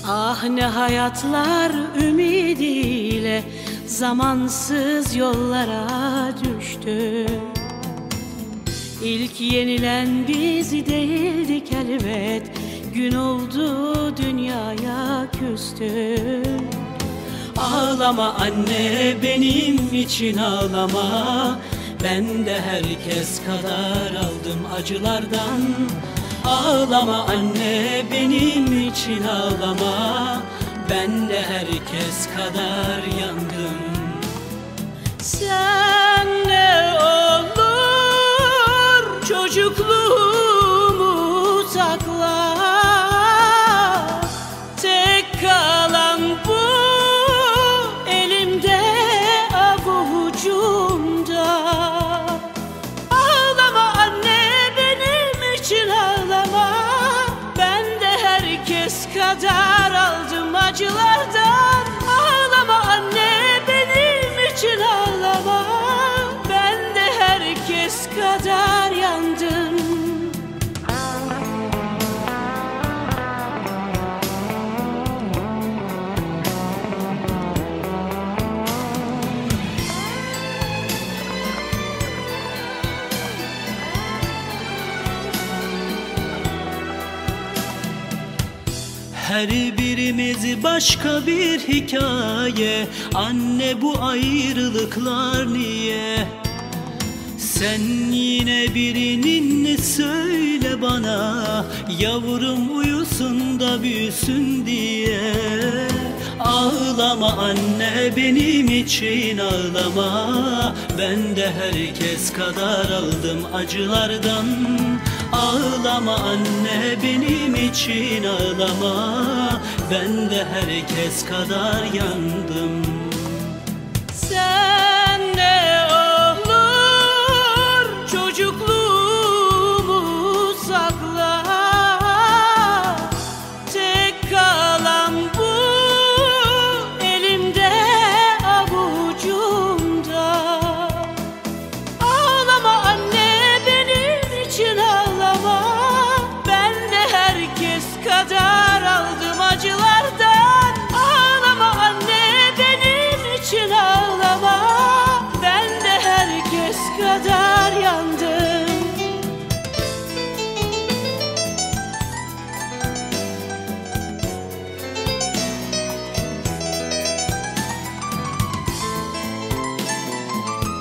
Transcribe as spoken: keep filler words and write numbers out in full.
Ah ne hayatlar ümidiyle zamansız yollara düştü. İlk yenilen biz değildik elbet, gün oldu dünyaya küstü. Ağlama anne, benim için ağlama, ben de herkes kadar aldım acılardan. Ağlama anne, benim için ağlama, ben de herkes kadar yandım. Sen ne olur çocukluğumu sakla, tek kalan bu elimde avucumda. Ağlama anne, benim için ağlama, ben de herkes kadar aldım acılardan. Ağlama anne, benim için ağlama, ben de herkes kadar yandım. Her birimiz başka bir hikaye. Anne, bu ayrılıklar niye? Sen yine birinin söyle bana, yavrum uyusun da büyüsün diye. Ağlama anne, benim için ağlama, ben de herkes kadar aldım acılardan. Ağlama anne, benim için ağlama, ben de herkes kadar yandım. Sen ne olur çocukluğumu sakla, tek kalan bu elimde avucumda. Ağlama anne, benim için ağlama, ben de herkes kadar